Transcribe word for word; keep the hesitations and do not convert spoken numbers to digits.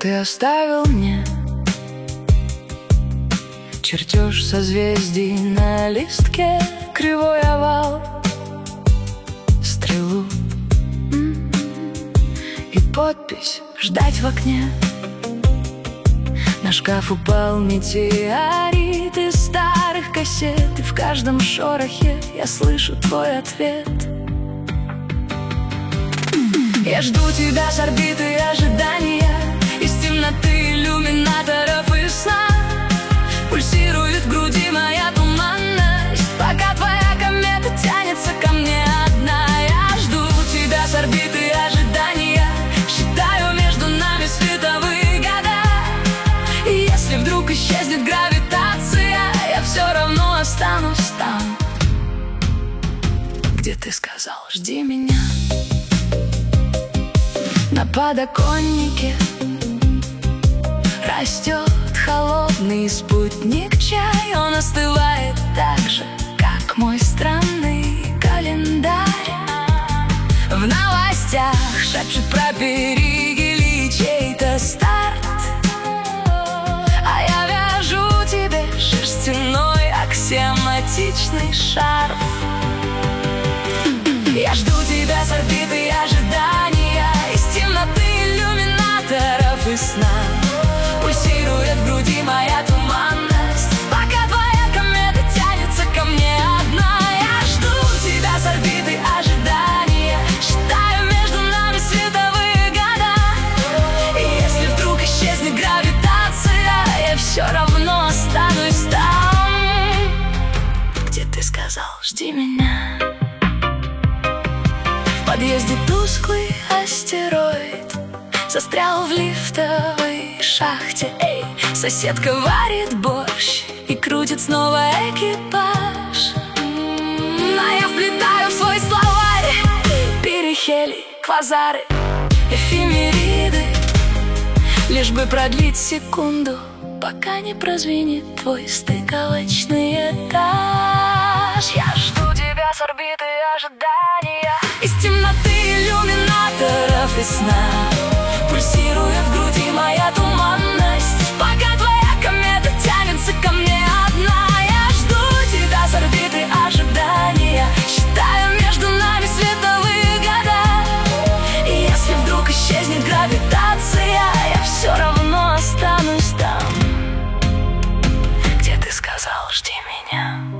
ты оставил мне чертеж созвездий на листке, кривой овал, стрелу и подпись «Ждать в окне». На шкаф упал метеорит из старых кассет, и в каждом шорохе я слышу твой ответ. Я жду тебя с орбиты ожидания, из темноты иллюминаторов и сна. Пульсирует в груди моя туманность, пока твоя комета тянется ко мне одна. Я жду тебя с орбиты ожидания, считаю между нами световые года. И если вдруг исчезнет гравитация, я все равно останусь там, где ты сказал «Жди меня». На подоконнике растет холодный спутник чай. Он остывает так же, как мой странный календарь. В новостях шепчут про перигели чей-то старт, а я вяжу тебе шерстяной аксиоматичный шарф. Я жду тебя с орбиты ожидания, из темноты иллюминаторов и сна. Пульсирует в груди моя туманность, пока твоя комета тянется ко мне одна. Я жду тебя с орбиты ожидания, считаю между нами световые года. И если вдруг исчезнет гравитация, я все равно останусь там, где ты сказал «Жди меня». В подъезде тусклый астероид застрял в лифтовой шахте. Эй, соседка варит борщ и крутит снова экипаж. А я вплетаю в свой словарь перихели, квазары, эфемериды, лишь бы продлить секунду, пока не прозвенит твой стыковочный этаж. Я жду тебя с орбиты ожидания, из темноты иллюминаторов и сна. Пульсирует в груди моя туманность, пока твоя комета тянется ко мне одна. Я жду тебя с орбиты ожидания, считаю между нами световые года. И если вдруг исчезнет гравитация, я все равно останусь там, где ты сказал «Жди меня».